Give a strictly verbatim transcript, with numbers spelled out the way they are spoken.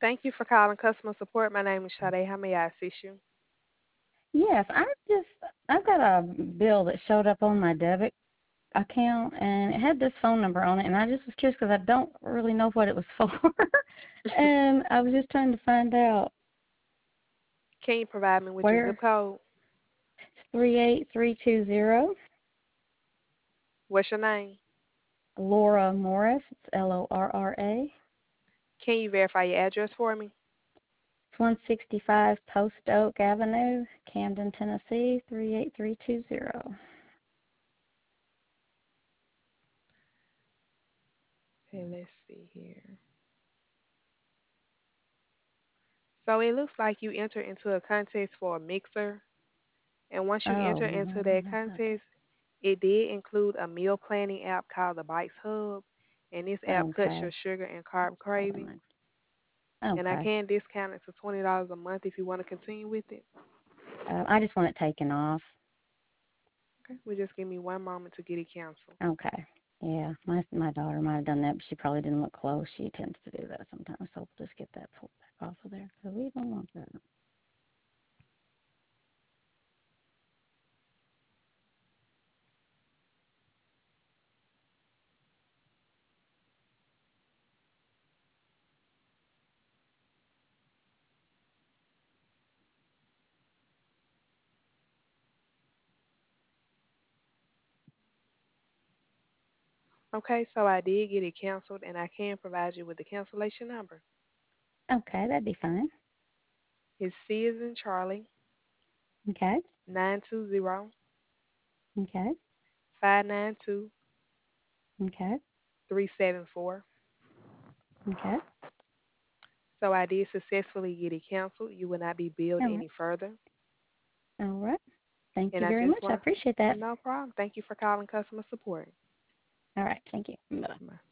Thank you for calling customer support. My name is Sade. How may I assist you? Yes, I just I've got a bill that showed up on my debit account and it had this phone number on it, and I just was curious because I don't really know what it was for, and I was just trying to find out Can you provide me with your zip where. code? Three eight three two zero. What's your name? Laura Morris. It's L O R R A. Can you verify your address for me? It's one sixty-five Post Oak Avenue, Camden, Tennessee, three eight three two zero. Okay, let's see here. So it looks like you entered into a contest for a mixer, and once you Oh, enter no, into I didn't that know about contest, it did include a meal planning app called the Bites Hub, and this that. app cuts your Okay. sugar and That's carb probably cravings. my. And I Okay. can discount it to twenty dollars a month if you want to continue with it. Uh, I just want it taken off. Okay, well, just give me one moment to get it canceled. Okay. Yeah, my my daughter might have done that, but she probably didn't look close. She tends to do that sometimes, so we'll just get that pulled back off of there because we don't want that. Okay, so I did get it canceled, and I can provide you with the cancellation number. Okay, that'd be fine. It's C as in Charlie, Okay. nine two zero Okay. five nine two Okay. three seven four. Okay. So I did successfully get it canceled. You will not be billed All right. any further. All right. Thank And you I very just much. I want appreciate that. no problem. Thank you for calling customer support. All right. Thank you. Bye. Bye.